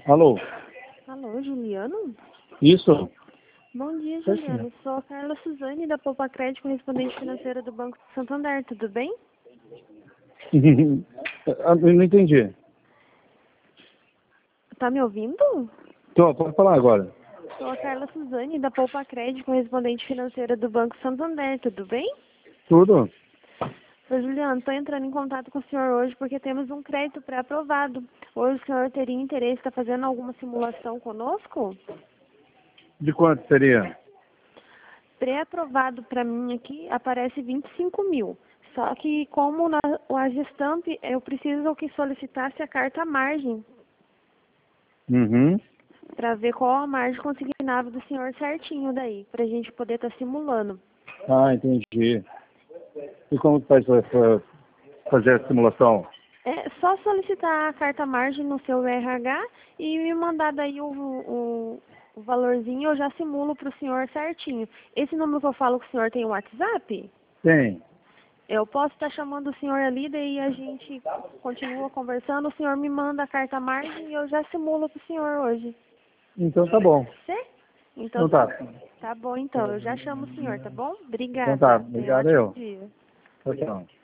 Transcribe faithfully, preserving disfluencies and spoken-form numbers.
Alô? Alô, Juliano? Isso? Bom dia, Oi, Juliano. Sou a Carla Suzane, da Poupa Crédito, correspondente financeira do Banco de Santander. Tudo bem? Eu não entendi. Tá me ouvindo? Tô, pode falar agora. Sou a Carla Suzane, da Poupa Crédito, correspondente financeira do Banco Santander. Tudo bem? Tudo? Ô, Juliano, estou entrando em contato com o senhor hoje porque temos um crédito pré-aprovado. Hoje o senhor teria interesse, está fazendo alguma simulação conosco? De quanto seria? Pré-aprovado para mim aqui aparece vinte e cinco mil. Só que como na, a Gestamp, eu preciso que solicitasse a carta margem Uhum. para ver qual a margem consignável do senhor certinho daí, para a gente poder estar simulando. Ah, entendi. E como que faz para fazer a simulação? É só solicitar a carta margem no seu R H e me mandar daí o, o, o valorzinho, eu já simulo para o senhor certinho. Esse número que eu falo que o senhor tem o WhatsApp? Tem. Eu posso estar chamando o senhor ali, daí a gente continua conversando, o senhor me manda a carta margem e eu já simulo para o senhor hoje. Então tá bom. Você? Então Então tá, tá. tá bom então, eu já chamo o senhor, tá bom? Então tá. Obrigada, tenha um Obrigado ótimo eu. dia. Tchau, tchau.